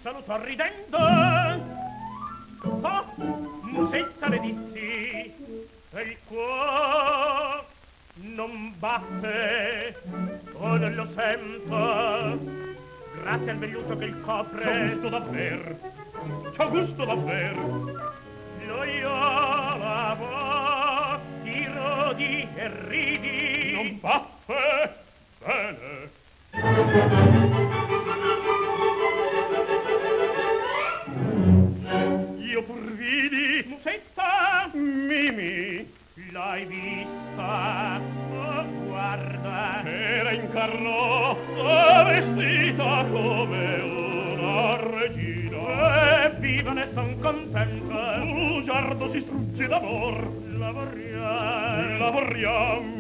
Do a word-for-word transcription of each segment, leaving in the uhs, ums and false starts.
salutò ridendo. Oh, musetta le dissi, e il cuore non batte, o non lo sento, grazie al velluto che il copre. C'ho gusto davver, c'ho gusto davver. Lo io lavo, ti rodi e ridi. Non batte, bene. Io pur vidi, musetta, Mimi, l'hai vista, oh guarda, era in carrozza vestita come una regina. E viva ne son contenta, bugiardo si strugge d'amor. Lavoriam, lavoriam.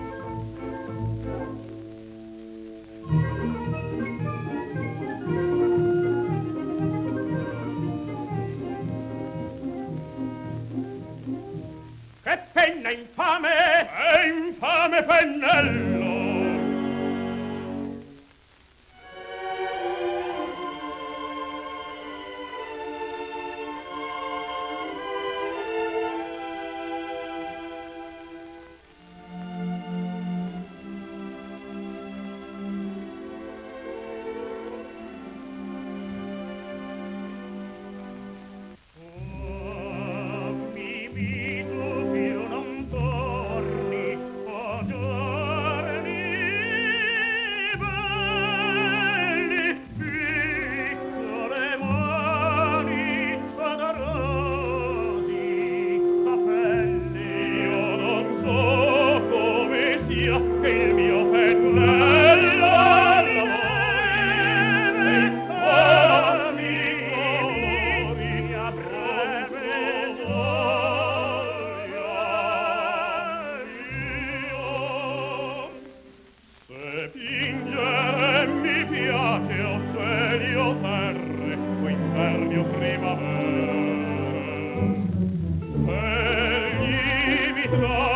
Che penna infame! È infame pennello! Primavera, egli mi